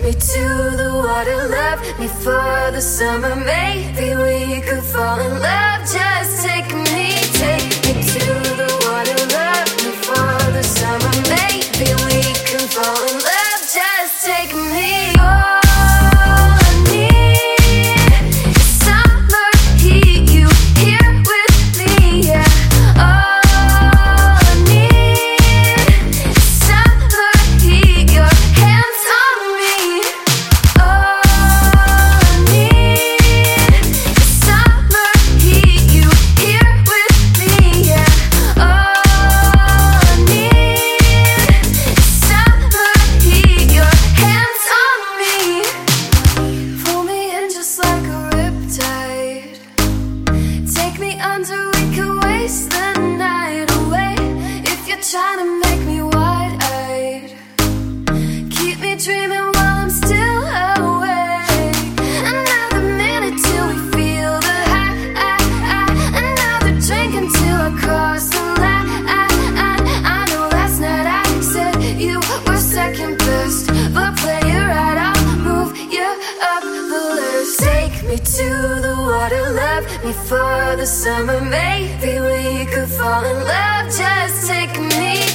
me to the water, love me for the summer. Maybe we could fall in love. Just take me to the water, love me for the summer. Maybe we can fall in love. Just take me. Trying to make me wide-eyed, keep me dreaming while I'm still awake. Another minute till we feel the high, another drink until I cross the line. I know last night I said you were second best, but play it right, I'll move you up the list. Take me to the water, love me for the summer. Maybe we could fall in love. Just take me.